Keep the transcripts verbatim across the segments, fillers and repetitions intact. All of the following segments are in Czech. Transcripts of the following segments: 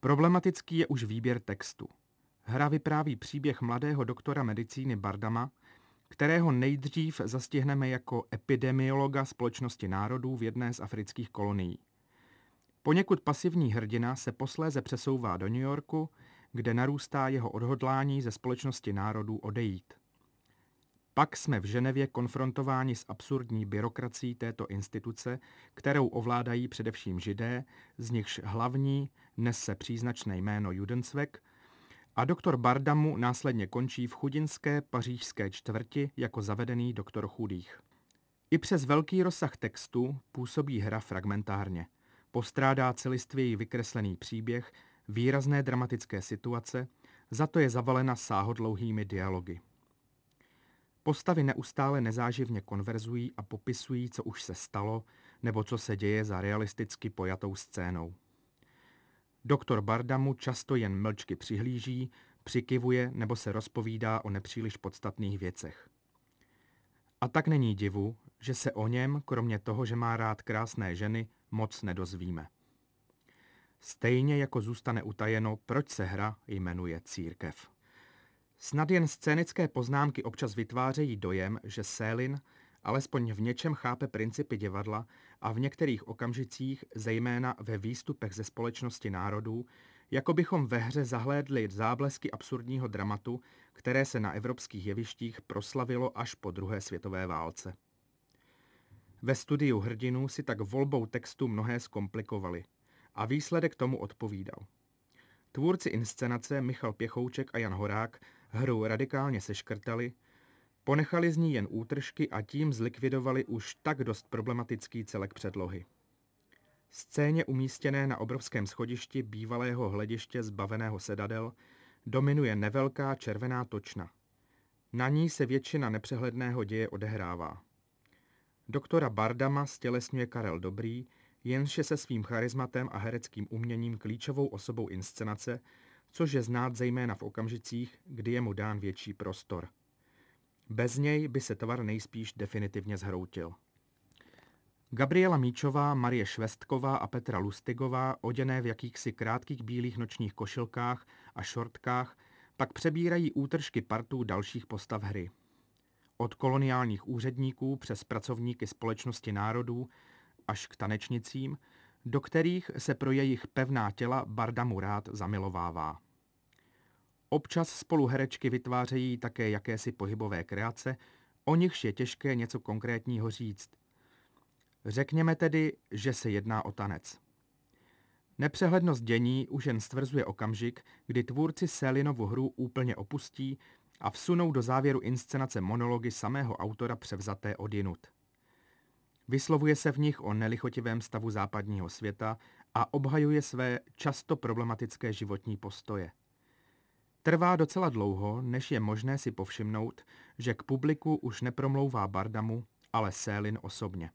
Problematický je už výběr textu. Hra vypráví příběh mladého doktora medicíny Bardama, kterého nejdřív zastihneme jako epidemiologa Společnosti národů v jedné z afrických kolonií. Poněkud pasivní hrdina se posléze přesouvá do New Yorku, kde narůstá jeho odhodlání ze Společnosti národů odejít. Pak jsme v Ženevě konfrontováni s absurdní byrokracií této instituce, kterou ovládají především Židé, z nichž hlavní nese příznačné jméno Judentzweck, a doktor Bardamu následně končí v chudinské pařížské čtvrti jako zavedený doktor chudých. I přes velký rozsah textu působí hra fragmentárně. Postrádá celistvěji vykreslený příběh, výrazné dramatické situace, za to je zavalena sáhodlouhými dialogy. Postavy neustále nezáživně konverzují a popisují, co už se stalo, nebo co se děje za realisticky pojatou scénou. Doktor Bardamu často jen mlčky přihlíží, přikyvuje nebo se rozpovídá o nepříliš podstatných věcech. A tak není divu, že se o něm, kromě toho, že má rád krásné ženy, moc nedozvíme. Stejně jako zůstane utajeno, proč se hra jmenuje Církev. Snad jen scénické poznámky občas vytvářejí dojem, že Sélin alespoň v něčem chápe principy divadla a v některých okamžicích, zejména ve výstupech ze Společnosti národů, jako bychom ve hře zahlédli záblesky absurdního dramatu, které se na evropských jevištích proslavilo až po druhé světové válce. Ve studiu hrdinů si tak volbou textu mnohé zkomplikovali a výsledek tomu odpovídal. Tvůrci inscenace Michal Pěchouček a Jan Horák hru radikálně seškrtali, ponechali z ní jen útržky a tím zlikvidovali už tak dost problematický celek předlohy. Scéně umístěné na obrovském schodišti bývalého hlediště zbaveného sedadel dominuje nevelká červená točna. Na ní se většina nepřehledného děje odehrává. Doktora Bardama stělesňuje Karel Dobrý, jenž je se svým charizmatem a hereckým uměním klíčovou osobou inscenace, což je znát zejména v okamžicích, kdy je mu dán větší prostor. Bez něj by se tvar nejspíš definitivně zhroutil. Gabriela Míčová, Marie Švestková a Petra Lustigová, oděné v jakýchsi krátkých bílých nočních košilkách a šortkách, pak přebírají útržky partů dalších postav hry. Od koloniálních úředníků přes pracovníky Společnosti národů až k tanečnicím, do kterých se pro jejich pevná těla Bardamu rád zamilovává. Občas spolu herečky vytvářejí také jakési pohybové kreace, o nichž je těžké něco konkrétního říct. Řekněme tedy, že se jedná o tanec. Nepřehlednost dění už jen stvrzuje okamžik, kdy tvůrci Sélinovu hru úplně opustí a vsunou do závěru inscenace monology samého autora převzaté odjinud. Vyslovuje se v nich o nelichotivém stavu západního světa a obhajuje své často problematické životní postoje. Trvá docela dlouho, než je možné si povšimnout, že k publiku už nepromlouvá Bardamu, ale Sélin osobně.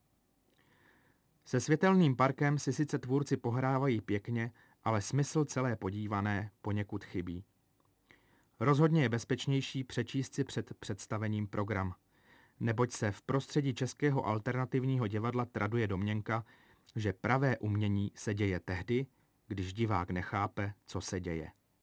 Se světelným parkem si sice tvůrci pohrávají pěkně, ale smysl celé podívané poněkud chybí. Rozhodně je bezpečnější přečíst si před představením program, neboť se v prostředí českého alternativního divadla traduje domněnka, že pravé umění se děje tehdy, když divák nechápe, co se děje.